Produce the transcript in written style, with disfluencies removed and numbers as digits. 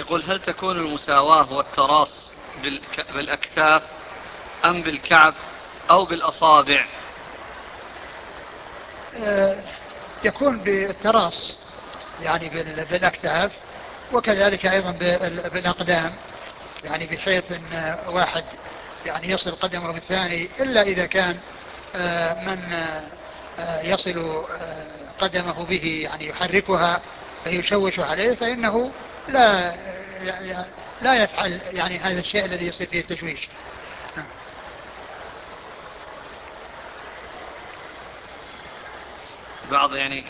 يقول هل تكون المساواة والتراص بالأكتاف أم بالكعب أو بالأصابع؟ يكون بالتراص يعني بالأكتاف، وكذلك أيضا بالأقدام، يعني بحيث أن واحد يعني يصل قدمه بالثاني، إلا إذا كان من يصل قدمه به يعني يحركها فيشوش عليه، فإنه لا لا يفعل يعني هذا الشيء الذي يصير فيه التشويش. بعض يعني